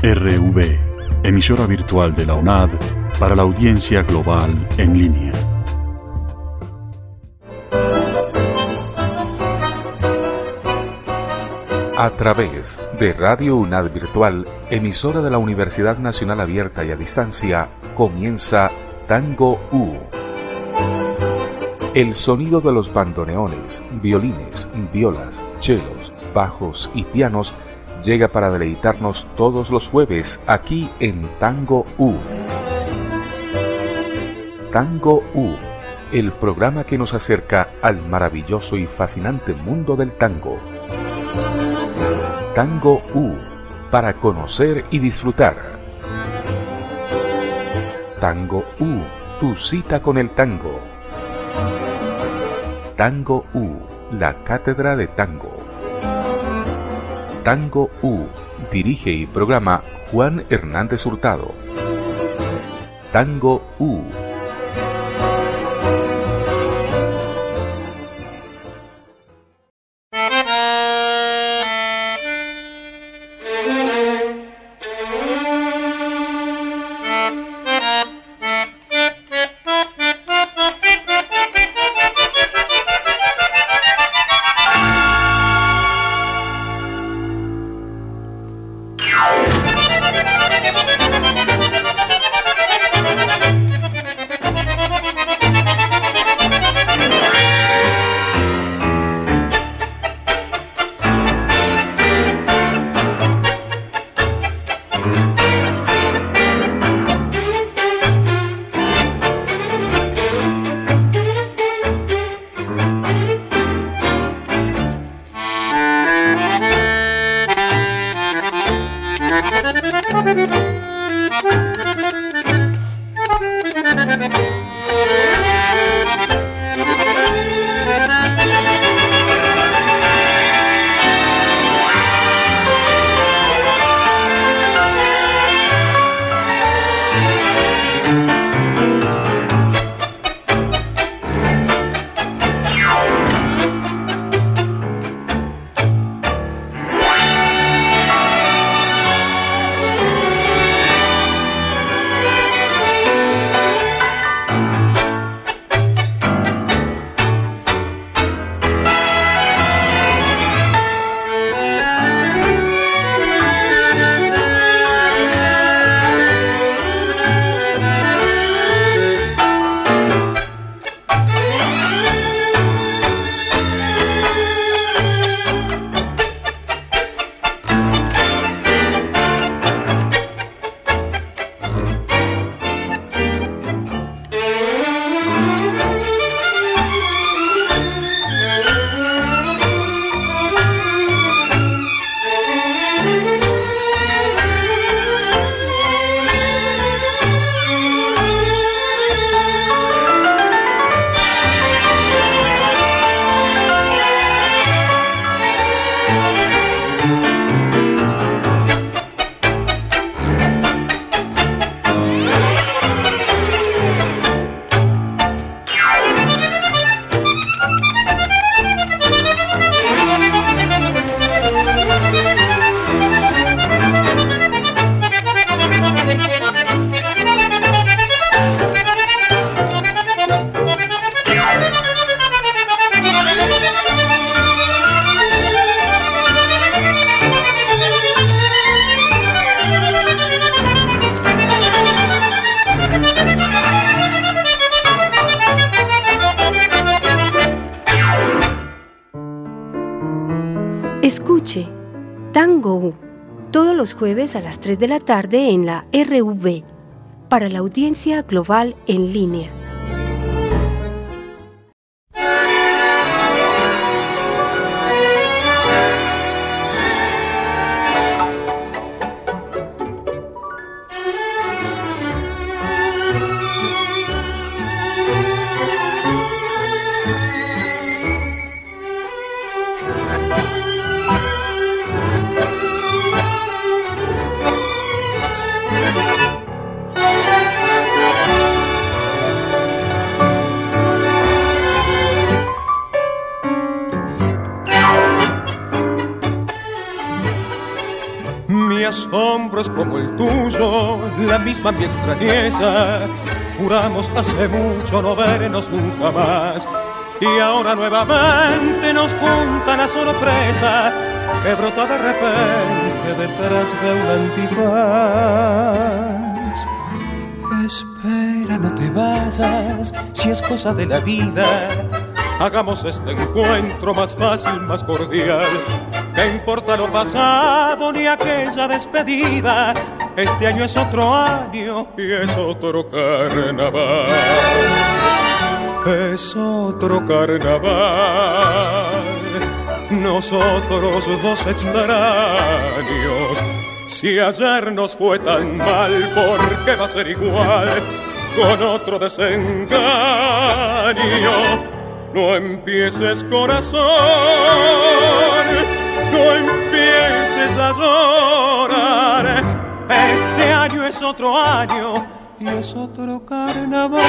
RV, emisora virtual de la UNAD para la audiencia global en línea. A través de Radio UNAD Virtual, emisora de la Universidad Nacional Abierta y a Distancia, comienza Tango U. El sonido de los bandoneones, violines, violas, chelos, bajos y pianos llega para deleitarnos todos los jueves aquí en Tango U. Tango U, el programa que nos acerca al maravilloso y fascinante mundo del tango. Tango U, para conocer y disfrutar. Tango U, tu cita con el tango. Tango U, la cátedra de tango. Tango U, dirige y programa Juan Hernández Hurtado. Tango U. Escuche Tango U, todos los jueves a las 3 de la tarde en la RV, para la audiencia global en línea. Mi asombro es como el tuyo, la misma mi extrañeza. Juramos hace mucho no vernos nunca más, y ahora nuevamente nos junta la sorpresa que brota de repente detrás de un antifaz. Espera, no te vayas, si es cosa de la vida. Hagamos este encuentro más fácil, más cordial. ¿Qué importa lo pasado ni aquella despedida? Este año es otro año y es otro carnaval. Es otro carnaval. Nosotros dos extraños. Si ayer nos fue tan mal, ¿por qué va a ser igual con otro desengaño? No empieces, corazón, no empieces a llorar. Este año es otro año y es otro carnaval.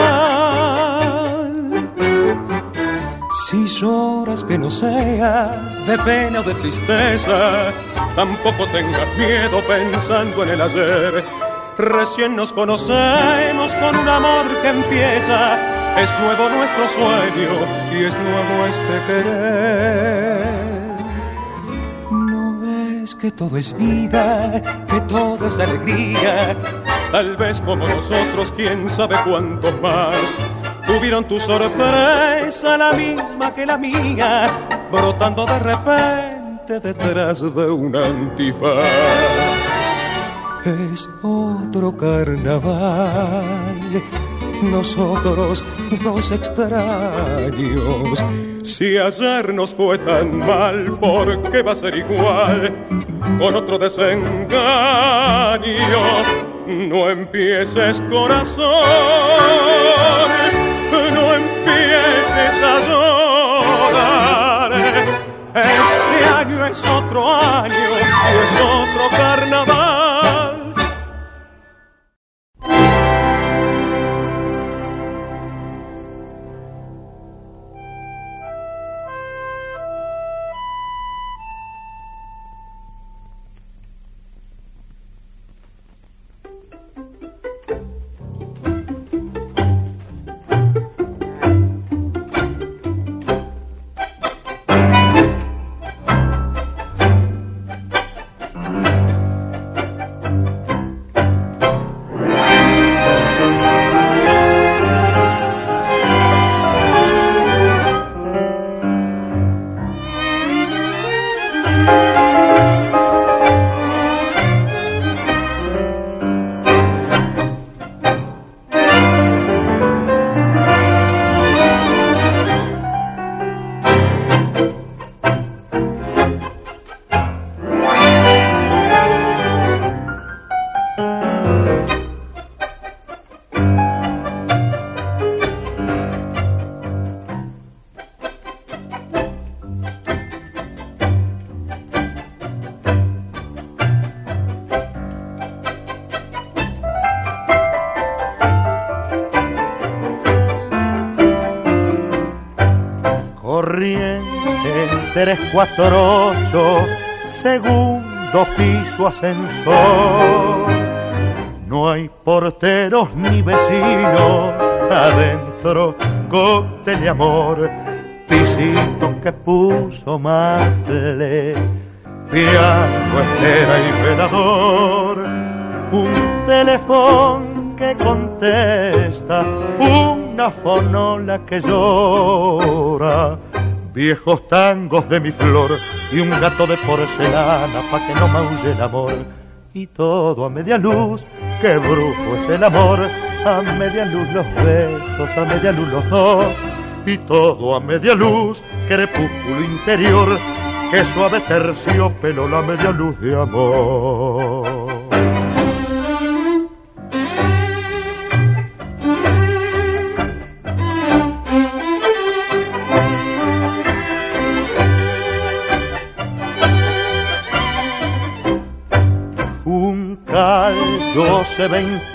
Si lloras, que no sea de pena o de tristeza. Tampoco tengas miedo pensando en el ayer. Recién nos conocemos con un amor que empieza. Es nuevo nuestro sueño y es nuevo este querer. ¿No ves que todo es vida, que todo es alegría? Tal vez como nosotros, quién sabe cuántos más tuvieron tu sorpresa, la misma que la mía, brotando de repente detrás de un antifaz. Es otro carnaval. Nosotros dos extraños. Si ayer nos fue tan mal, ¿por qué va a ser igual con otro desengaño? No empieces, corazón, no empieces a llorar. Este año es otro año y es otro carnaval. Corriente 348, segundo piso ascensor. No hay porteros ni vecinos, adentro cóctel de amor. Pisito que puso mate, piano, estera y velador. Un teléfono que contesta, una fonola que llora. Viejos tangos de mi flor y un gato de porcelana pa' que no maulle el amor. Y todo a media luz, qué brujo es el amor. A media luz los besos, a media luz los dos. Y todo a media luz, crepúsculo interior. Qué suave terciopelo la media luz de amor. Cal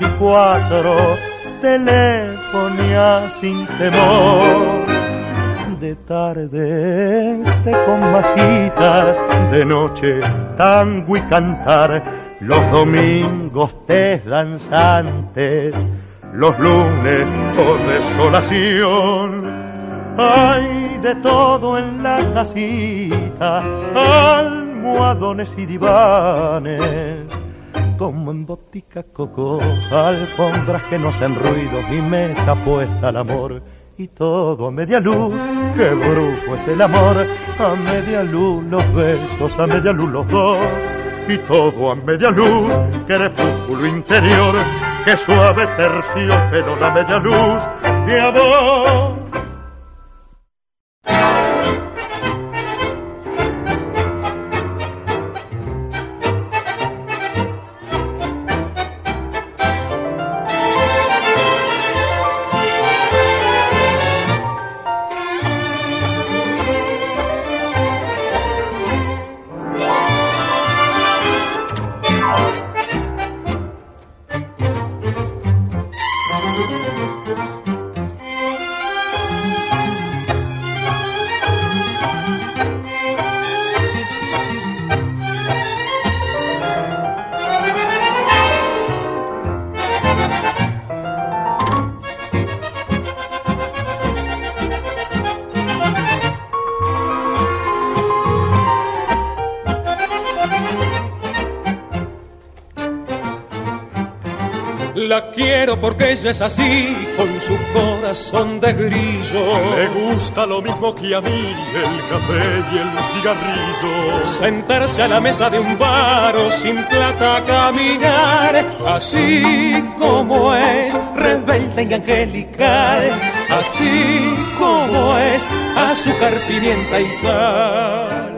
1224, telefonía sin temor. De tarde té con masitas, de noche tango y cantar, los domingos tés danzantes, los lunes con desolación. Hay de todo en la casita, almohadones y divanes, como en botica coco, alfombras que no hacen ruido y mesa puesta al amor. Y todo a media luz, qué brujo es el amor, a media luz los besos, a media luz los dos, y todo a media luz, crepúsculo interior, qué suave terciopelo la media luz de amor. La quiero porque ella es así, con su corazón de grillo. Le gusta lo mismo que a mí, el café y el cigarrillo. Sentarse a la mesa de un bar o sin plata caminar, así como es, rebelde y angelical. Así como es, azúcar, pimienta y sal.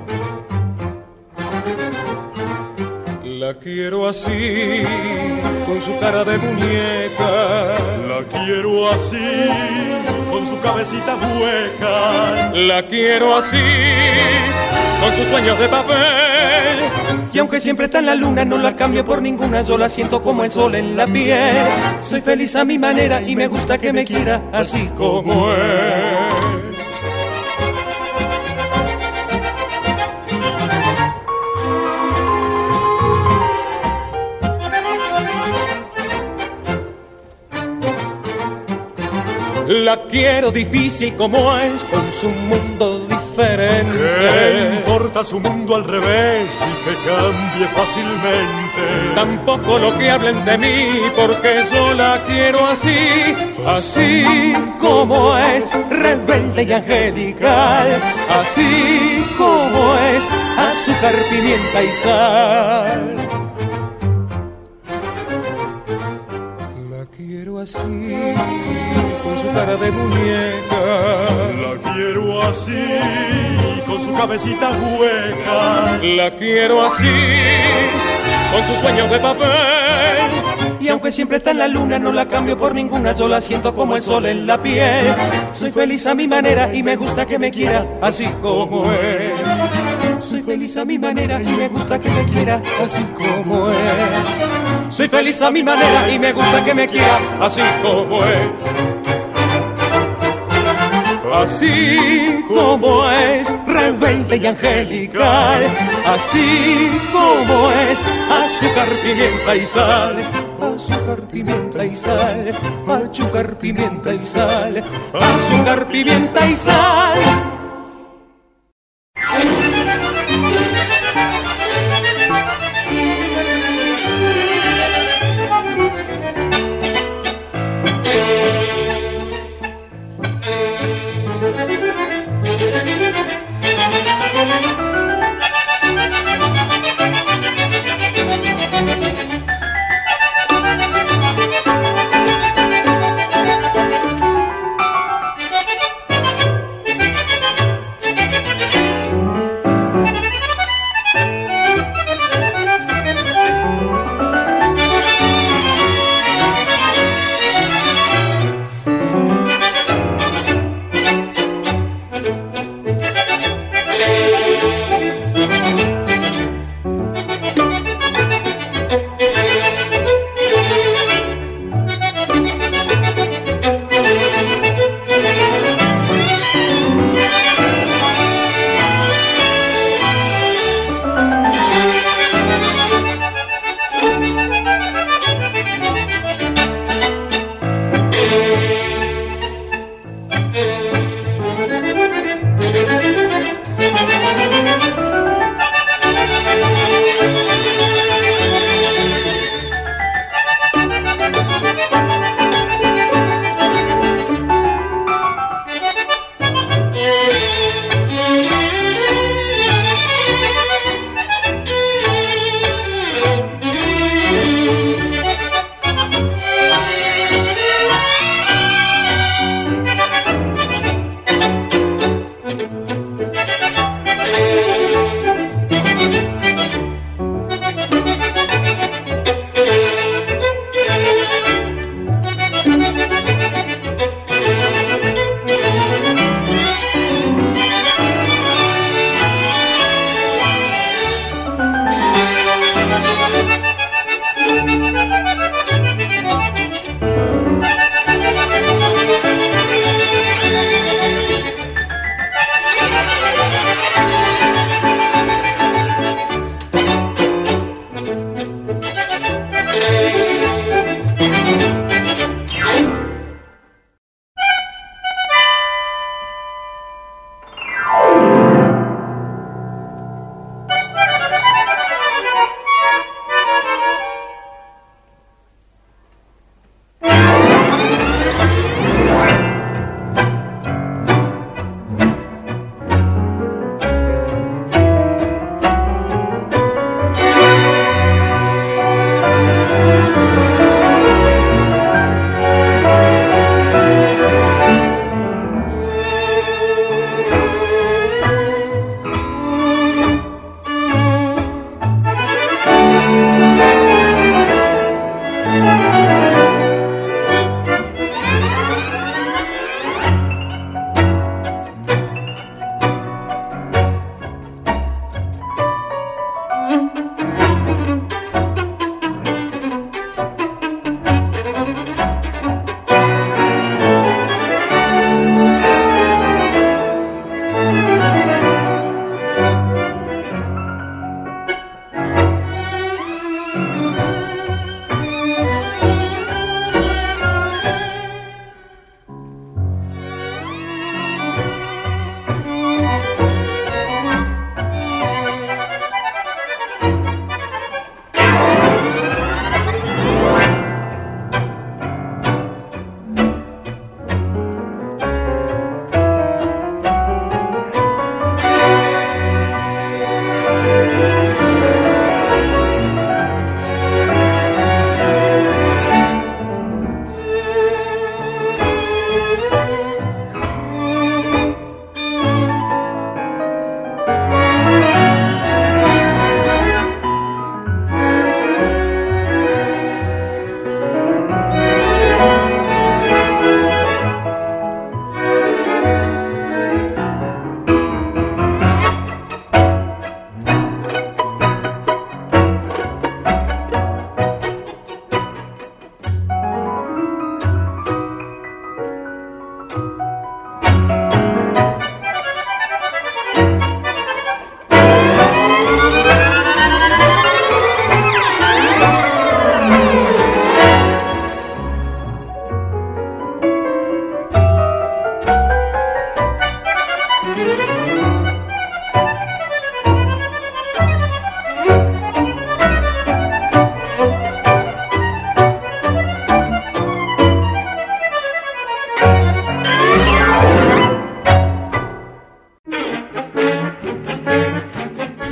La quiero así, con su cara de muñeca. La quiero así, con su cabecita hueca. La quiero así, con sus sueños de papel. Y aunque siempre está en la luna, no la cambio por ninguna. Yo la siento como el sol en la piel. Soy feliz a mi manera y me gusta que me quiera así como es. La quiero difícil como es, con su mundo diferente. ¿Qué importa su mundo al revés y que cambie fácilmente? Tampoco lo que hablen de mí, porque yo la quiero así. Así como es, rebelde y angelical. Así como es, azúcar, pimienta y sal. La quiero así, con su cara de muñeca. La quiero así, con su cabecita hueca. La quiero así, con sus sueños de papel. Y aunque siempre está en la luna, no la cambio por ninguna. Yo la siento como el sol en la piel. Soy feliz a mi manera y me gusta que me quiera así como es. Soy feliz a mi manera y me gusta que me quiera así como es. Soy feliz a mi manera y me gusta que me quiera así como es. Así como es, rebelde y angelical. Así como es, azúcar, pimienta y sal. Azúcar, pimienta y sal. Azúcar, pimienta y sal. Azúcar, pimienta y sal.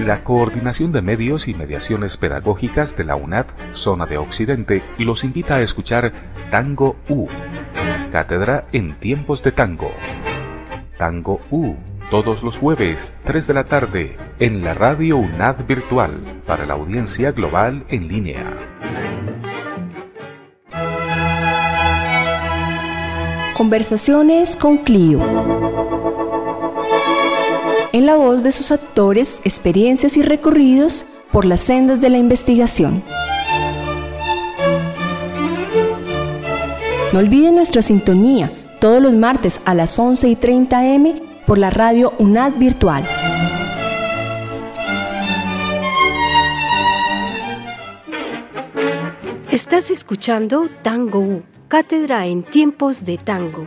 La Coordinación de Medios y Mediaciones Pedagógicas de la UNAD, Zona de Occidente, los invita a escuchar Tango U, Cátedra en Tiempos de Tango. Tango U, todos los jueves, 3 de la tarde, en la radio UNAD Virtual, para la audiencia global en línea. Conversaciones con Clio. En la voz de sus actores, experiencias y recorridos por las sendas de la investigación. No olviden nuestra sintonía todos los martes a las 11:30 am por la radio UNAD Virtual. Estás escuchando Tango U, Cátedra en Tiempos de Tango.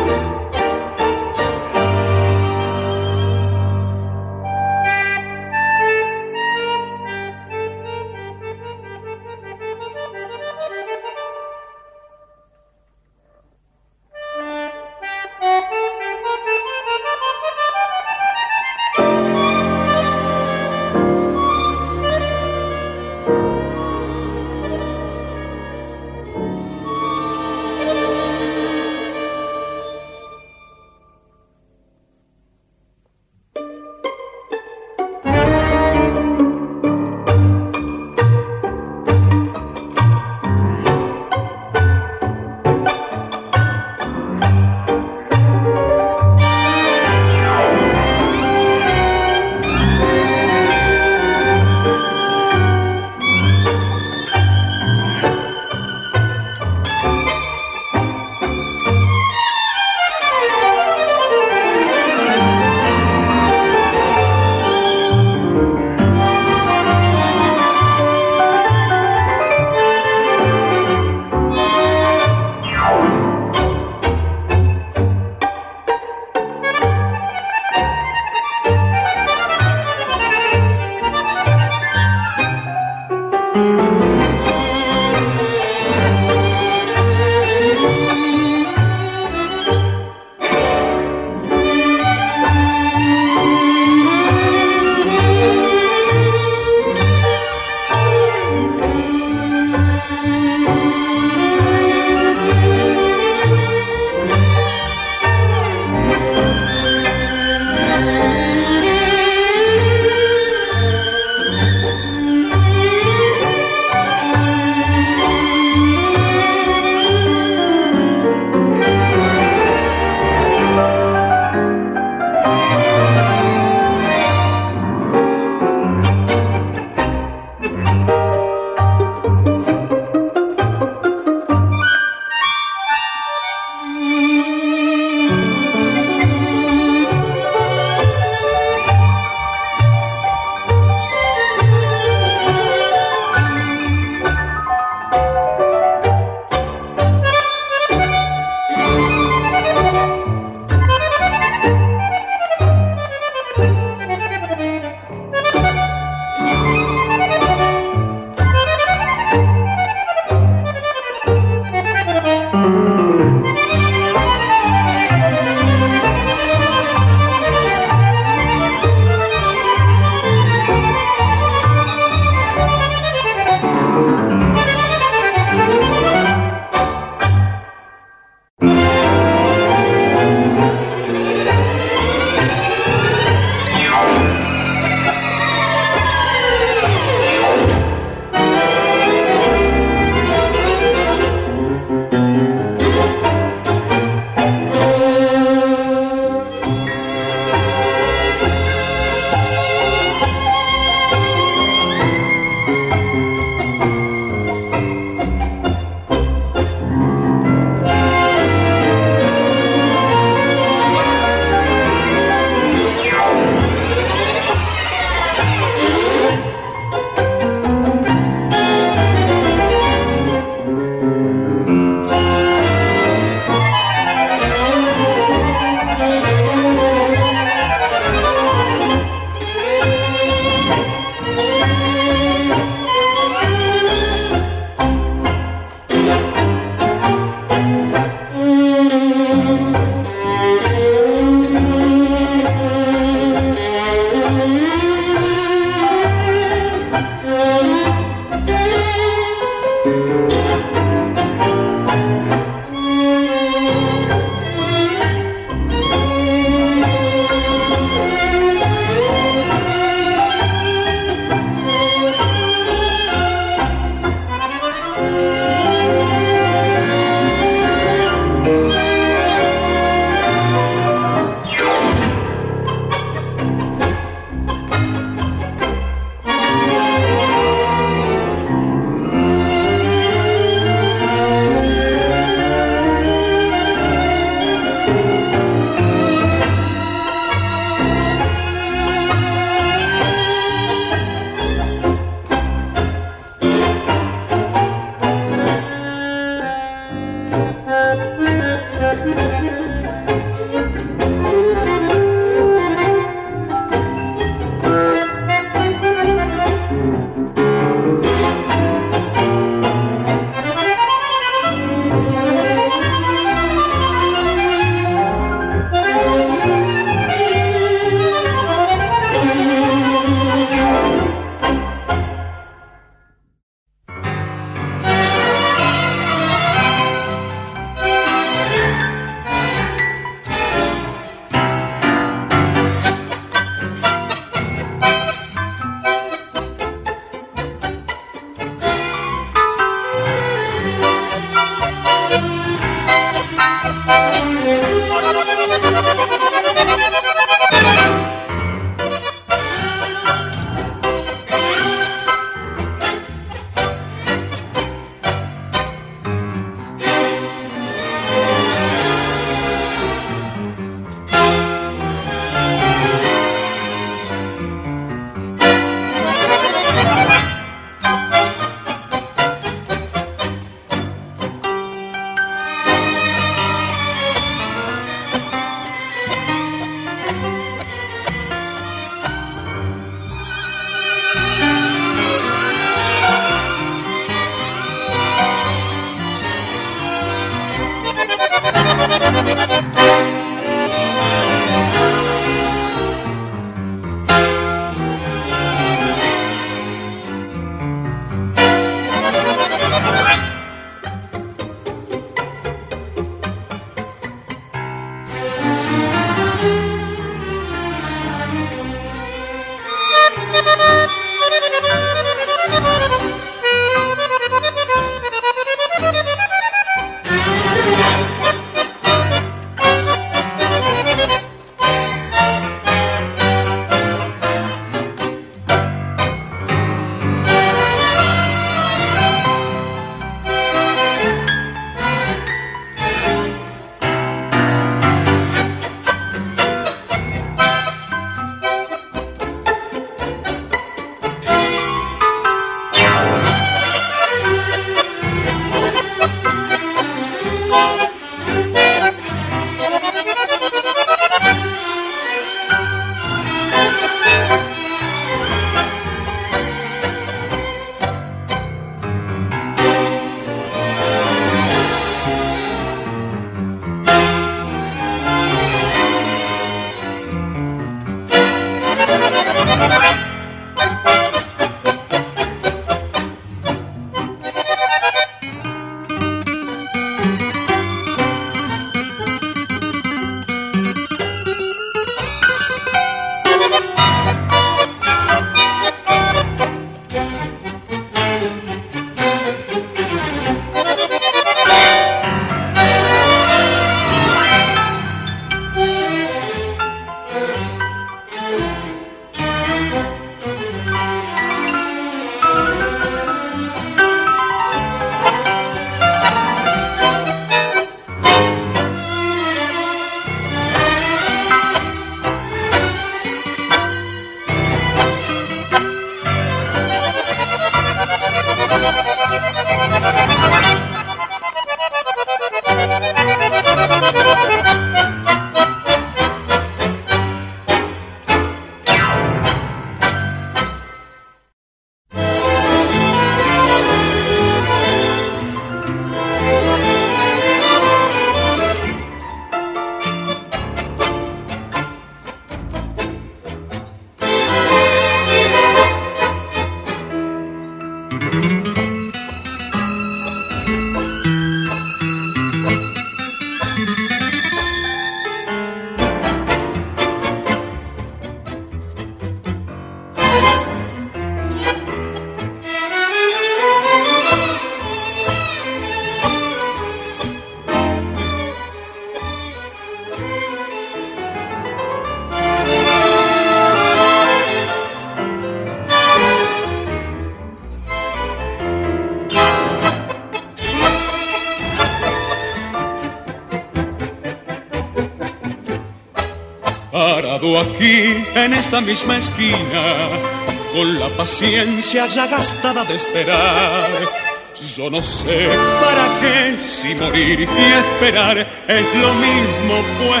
Parado aquí en esta misma esquina, con la paciencia ya gastada de esperar, yo no sé para qué si morir y esperar es lo mismo, pues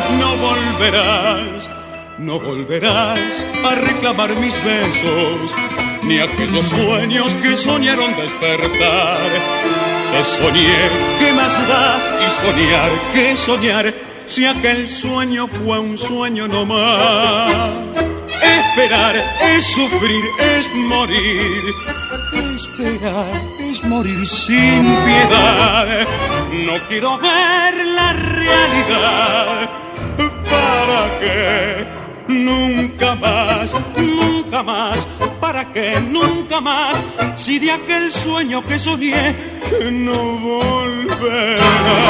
no volverás a reclamar mis besos, ni aquellos sueños que soñaron despertar. Te soñé, ¿qué más da? Y soñar, ¿qué soñar? Si aquel sueño fue un sueño no más. Esperar es sufrir, es morir. Esperar es morir sin piedad. No quiero ver la realidad. ¿Para qué? Nunca más, nunca más. ¿Para qué? Nunca más. Si de aquel sueño que soñé no volverá.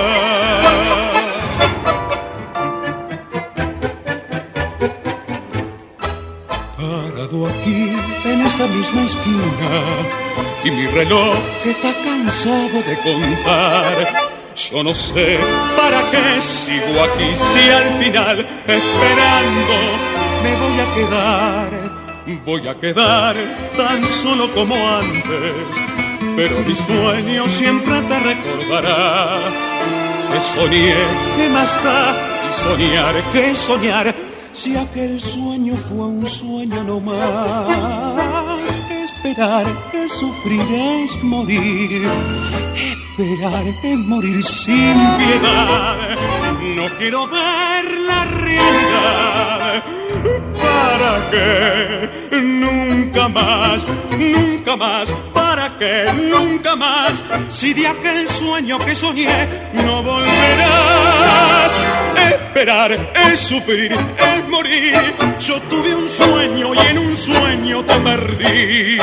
Parado aquí en esta misma esquina y mi reloj que está cansado de contar, yo no sé para qué sigo aquí si al final esperando me voy a quedar tan solo como antes, pero mi sueño siempre te recordará. Que soñé, ¿qué más da? Y soñar, ¿qué soñar? Si aquel sueño fue un sueño no más. Esperar es sufrir, es morir. Esperar es morir sin piedad. No quiero ver la realidad. ¿Para qué? Nunca más, nunca más. ¿Para qué? Nunca más. Si de aquel sueño que soñé no volverás. Esperar es sufrir, es morir. Yo tuve un sueño y en un sueño te perdí.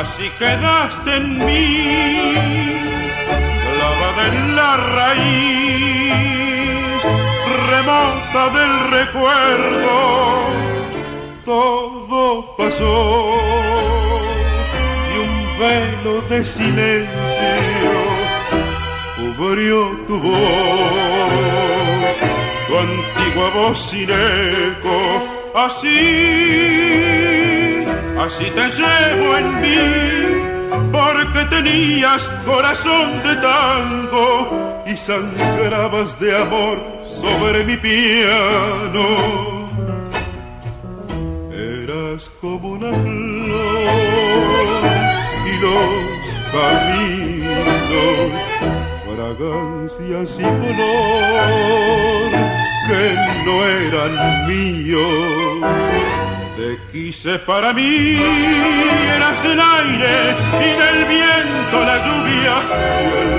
así quedaste en mí, clavada en la raíz remota del recuerdo. Todo pasó y un velo de silencio cubrió tu voz, tu antigua voz sin eco. Así te llevo en mí, porque tenías corazón de tango y sangrabas de amor sobre mi piano. Eras como una flor y los caminos, fragancias y color que no eran míos. Te quise para mí, eras del aire y del viento la lluvia y el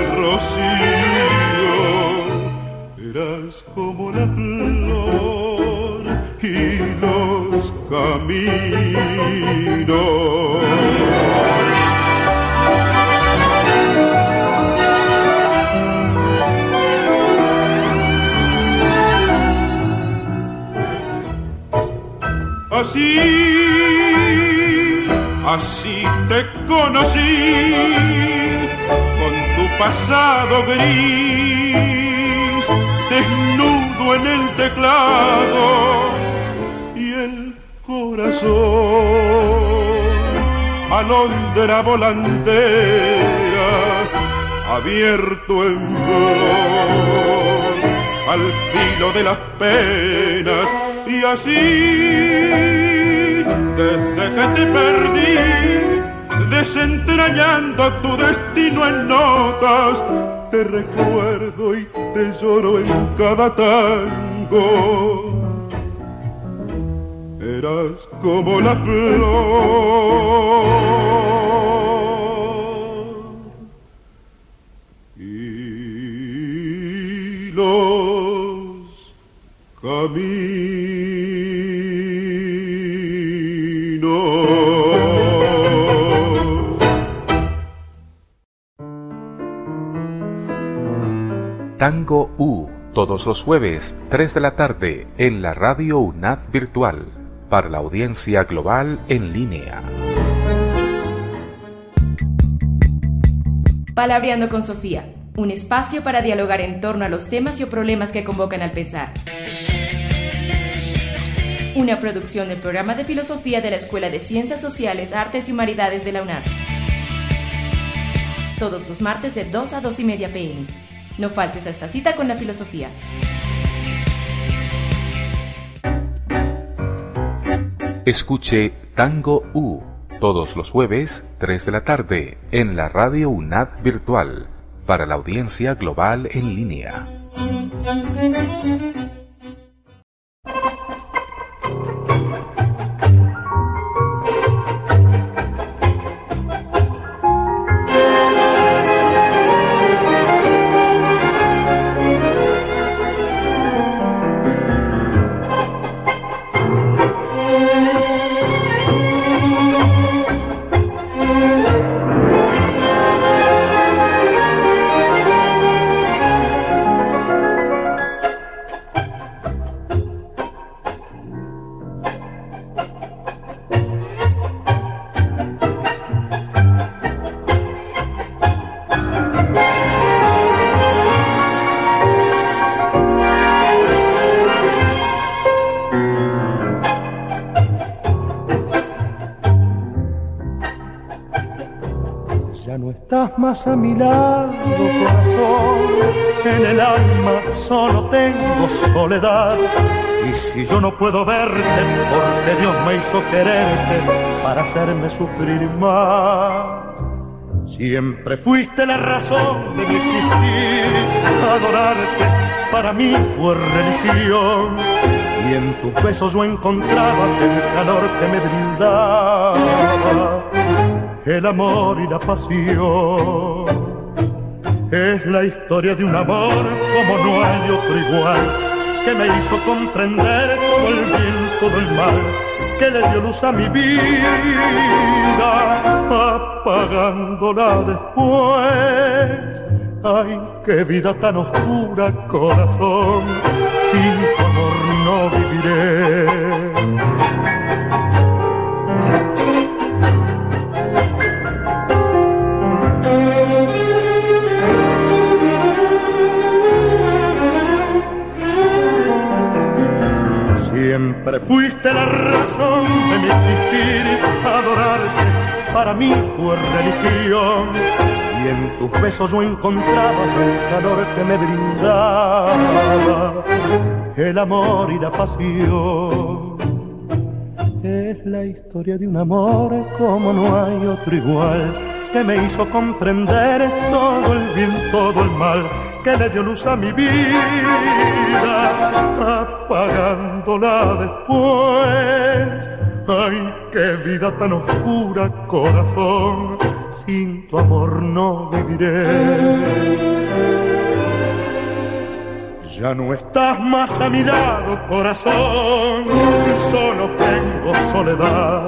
rocío. Eras como la flor y los caminos. Así te conocí, con tu pasado gris, desnudo en el teclado y el corazón, alondra volandera, abierto en flor, al filo de las penas. Y así, desde que te perdí, desentrañando tu destino en notas, te recuerdo y te lloro en cada tango. Eras como la flor y los caminos. Tango U, todos los jueves, 3 de la tarde, en la radio UNAD Virtual, para la audiencia global en línea. Palabreando con Sofía, un espacio para dialogar en torno a los temas y o problemas que convocan al pensar. Una producción del programa de filosofía de la Escuela de Ciencias Sociales, Artes y Humanidades de la UNAD. Todos los martes de 2 a 2:30 p.m. No faltes a esta cita con la filosofía. Escuche Tango U, todos los jueves, 3 de la tarde, en la radio UNAD Virtual, para la audiencia global en línea. Más a mi lado, corazón, en el alma solo tengo soledad. Y si yo no puedo verte, porque Dios me hizo quererte para hacerme sufrir más. Siempre fuiste la razón de mi existir, adorarte para mí fue religión. Y en tus besos yo encontraba el calor que me brindaba el amor y la pasión. Es la historia de un amor como no hay otro igual, que me hizo comprender todo el bien, todo el mal, que le dio luz a mi vida, apagándola después. Ay, qué vida tan oscura, corazón, sin tu amor no viviré. Siempre fuiste la razón de mi existir, adorarte para mí fue religión. Y en tus besos yo encontraba el calor que me brindaba el amor y la pasión. Es la historia de un amor como no hay otro igual, que me hizo comprender todo el bien, todo el mal, que le dio luz a mi vida, apagándola después. Ay, qué vida tan oscura, corazón, sin tu amor no viviré. Ya no estás más a mi lado, corazón, solo tengo soledad.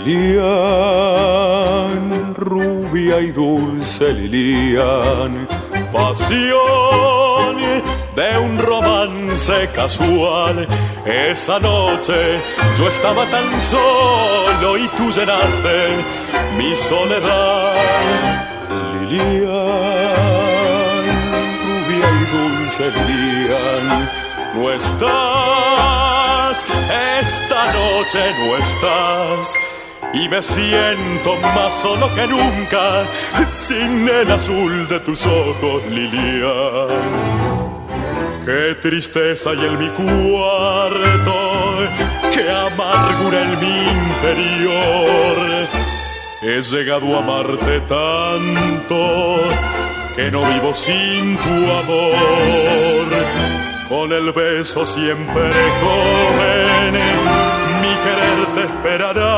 Lilian, rubia y dulce Lilian, pasión de un romance casual. Esa noche yo estaba tan solo y tú llenaste mi soledad. Lilian, rubia y dulce Lilian, no estás, esta noche no estás, y me siento más solo que nunca, sin el azul de tus ojos, Lilian. Qué tristeza hay en mi cuarto, qué amargura en mi interior. He llegado a amarte tanto que no vivo sin tu amor. Con el beso siempre joven, mi querer te esperará,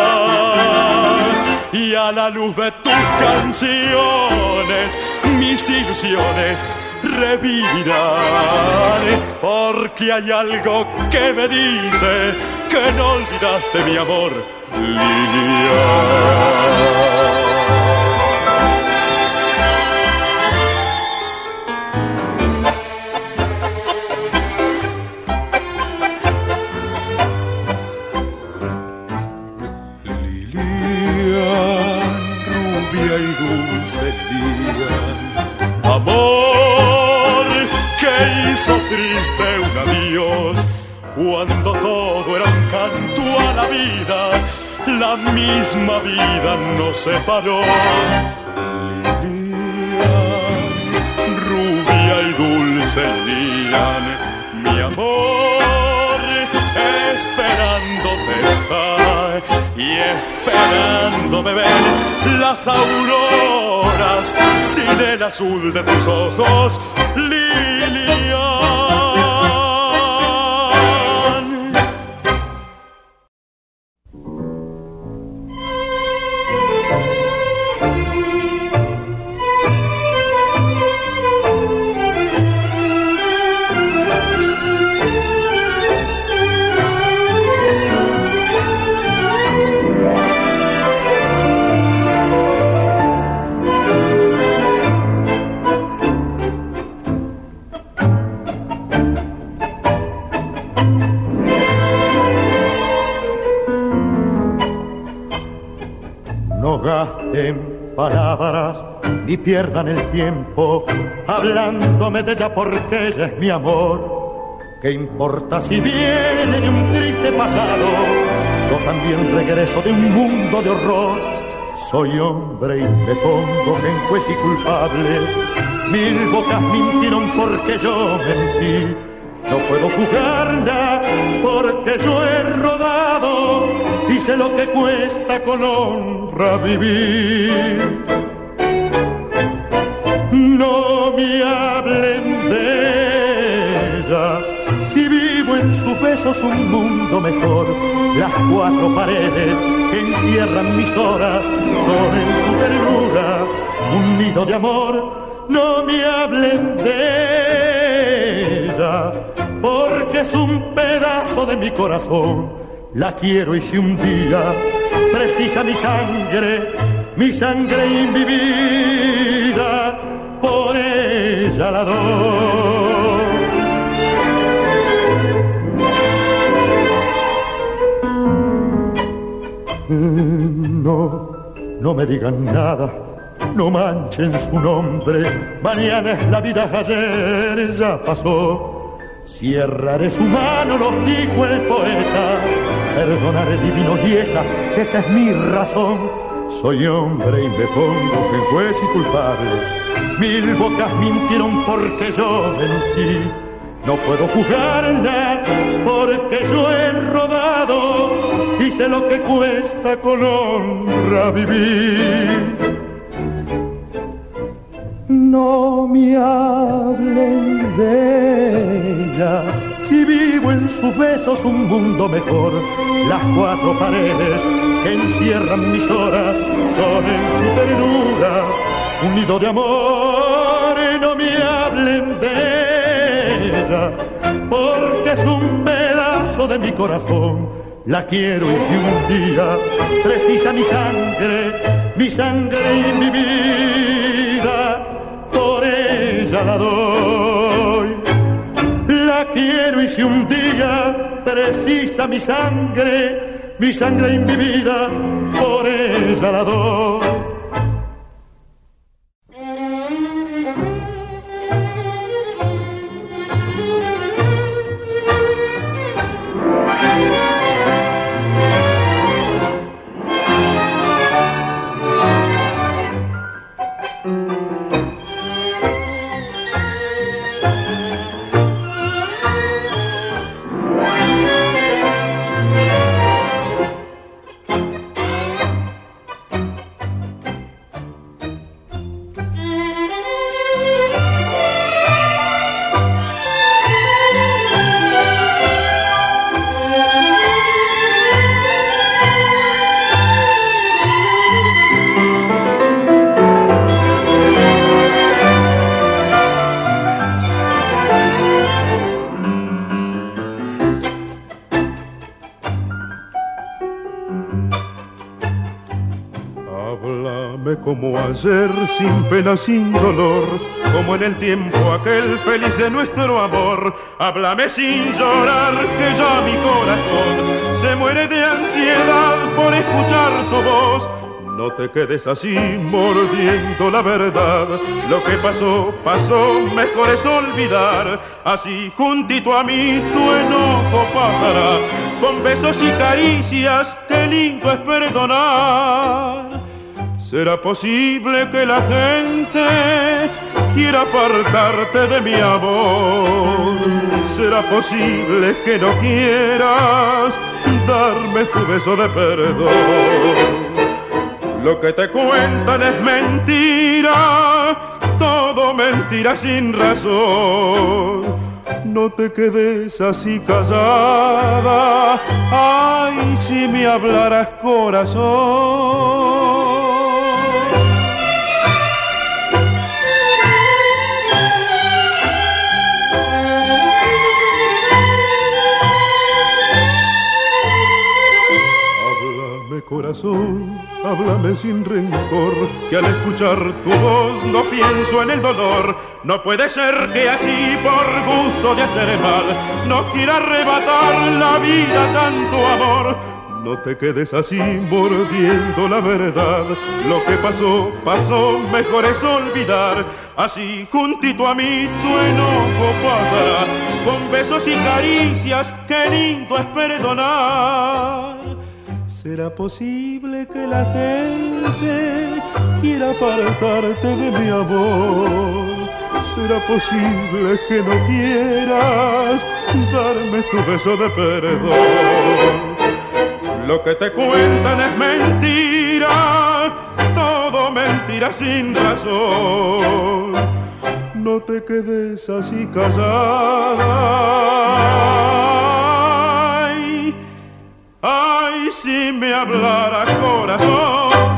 y a la luz de tus canciones mis ilusiones revivirán, porque hay algo que me dice que no olvidaste mi amor, Lilian. Triste un adiós, cuando todo era un canto a la vida, la misma vida nos separó. Lilian, rubia y dulce Lilian, mi amor, esperándote está, y esperándome ven las auroras, sin el azul de tus ojos, Lilian. Palabras ni pierdan el tiempo hablándome de ella, porque ella es mi amor. ¿Qué importa si viene de un triste pasado? Yo también regreso de un mundo de horror. Soy hombre y me pongo en juez y culpable. Mil bocas mintieron porque yo mentí. No puedo juzgarla porque yo he rodado y sé lo que cuesta con honra vivir. No me hablen de ella, si vivo en sus besos un mundo mejor. Las cuatro paredes que encierran mis horas son en su ternura un nido de amor. No me hablen de ella, porque es un pedazo de mi corazón. La quiero y si un día precisa mi sangre y mi vida, por ella la doy. No me digan nada, no manchen su nombre. Mañana es la vida, ayer ya pasó. Cerraré su mano, lo dijo el poeta. Perdonaré divino y esa es mi razón. Soy hombre y me pongo en juez y culpable. Mil bocas mintieron porque yo mentí. No puedo juzgarla porque yo he rodado y sé lo que cuesta con honra vivir. No me hablen de ella, si vivo en sus besos un mundo mejor. Las cuatro paredes que encierran mis horas son en su ternura un nido de amor. No me hablen de ella, porque es un pedazo de mi corazón. la quiero y si un día precisa mi sangre y mi vida, por ella la doy. La quiero y si un día precisa mi sangre y mi vida, por ella la doy. Como ayer, sin pena, sin dolor, como en el tiempo aquel feliz de nuestro amor. Háblame sin llorar, que ya mi corazón se muere de ansiedad por escuchar tu voz. No te quedes así mordiendo la verdad. Lo que pasó, pasó, mejor es olvidar. Así juntito a mí tu enojo pasará, con besos y caricias, qué lindo es perdonar. ¿Será posible que la gente quiera apartarte de mi amor? ¿Será posible que no quieras darme tu beso de perdón? Lo que te cuentan es mentira, todo mentira sin razón. No te quedes así callada, ay, si me hablaras corazón. Corazón, háblame sin rencor, que al escuchar tu voz no pienso en el dolor. No puede ser que así por gusto de hacer mal nos quiera arrebatar la vida tanto amor. No te quedes así mordiendo la verdad. Lo que pasó, pasó, mejor es olvidar. Así juntito a mí tu enojo pasará, con besos y caricias, qué lindo es perdonar. ¿Será posible que la gente quiera apartarte de mi amor? ¿Será posible que no quieras darme tu beso de perdón? Lo que te cuentan es mentira, todo mentira sin razón. No te quedes así callada. Ay, si me hablara corazón.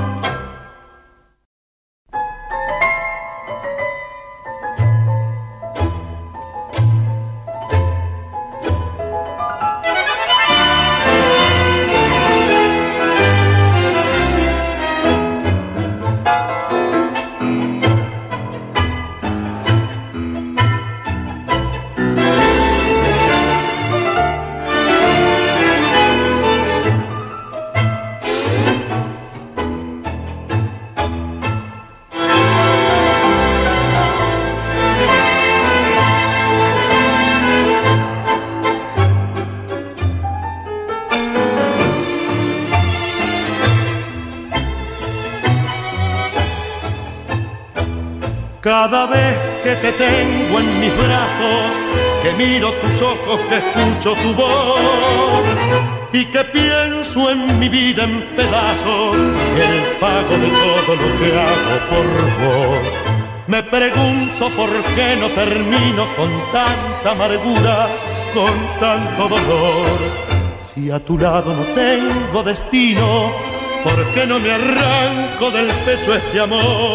Cada vez que te tengo en mis brazos, que miro tus ojos, que escucho tu voz y que pienso en mi vida en pedazos, el pago de todo lo que hago por vos. Me pregunto por qué no termino con tanta amargura, con tanto dolor. Si a tu lado no tengo destino, ¿por qué no me arranco del pecho este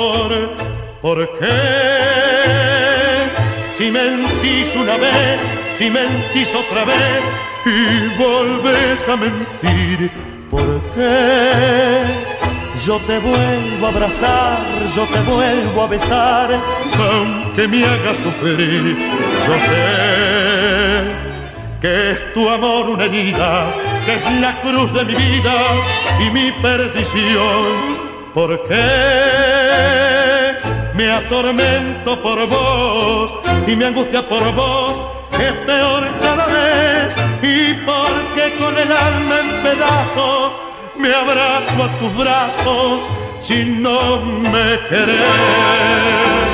amor? ¿Por qué? Si mentís una vez, si mentís otra vez y volvés a mentir? ¿Por qué? Yo te vuelvo a abrazar, yo te vuelvo a besar, aunque me hagas sufrir. Yo sé que es tu amor una herida, que es la cruz de mi vida y mi perdición. ¿Por qué me atormento por vos y mi angustia por vos es peor cada vez? ¿Y por qué con el alma en pedazos me abrazo a tus brazos si no me querés?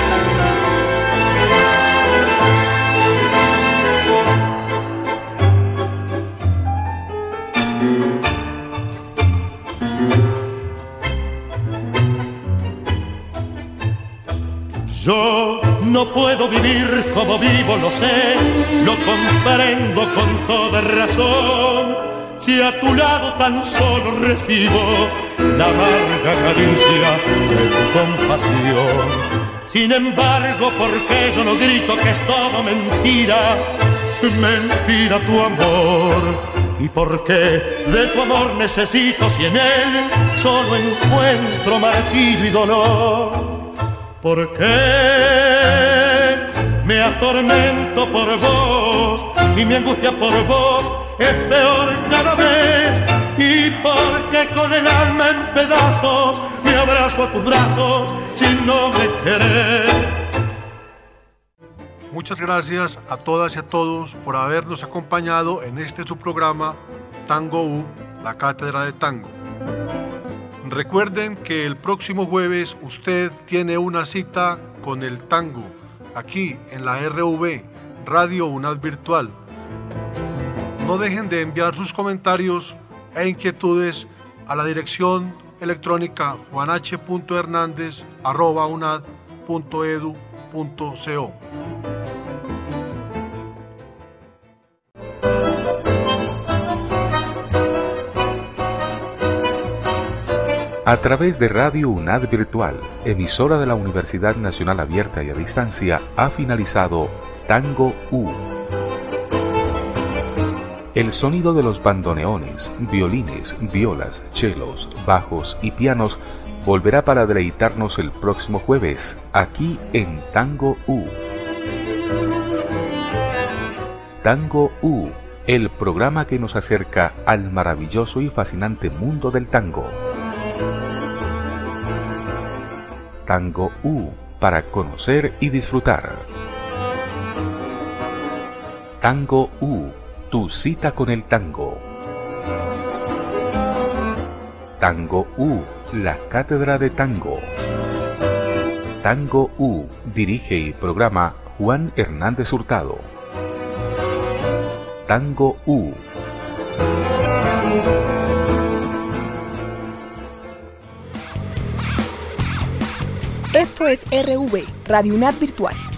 Yo no puedo vivir como vivo, lo sé, lo comprendo con toda razón. Si a tu lado tan solo recibo la amarga caricia de tu compasión. Sin embargo, ¿por qué yo no grito que es todo mentira? Mentira tu amor. ¿Y por qué de tu amor necesito si en él solo encuentro martirio y dolor? ¿Por qué me atormento por vos y mi angustia por vos es peor cada vez? ¿Y por qué con el alma en pedazos me abrazo a tus brazos si no me querés? Muchas gracias a todas y a todos por habernos acompañado en este su programa Tango U, la Cátedra de Tango. Recuerden que el próximo jueves usted tiene una cita con el tango aquí en la RV, Radio UNAD Virtual. No dejen de enviar sus comentarios e inquietudes a la dirección electrónica juanh.hernandez@unad.edu.co. A través de Radio UNAD Virtual, emisora de la Universidad Nacional Abierta y a Distancia, ha finalizado Tango U. El sonido de los bandoneones, violines, violas, chelos, bajos y pianos volverá para deleitarnos el próximo jueves, aquí en Tango U. Tango U, el programa que nos acerca al maravilloso y fascinante mundo del tango. Tango U, para conocer y disfrutar. Tango U, tu cita con el tango. Tango U, la Cátedra de Tango. Tango U, dirige y programa Juan Hernández Hurtado. Tango U. Esto es RV, Radio UNAD Virtual.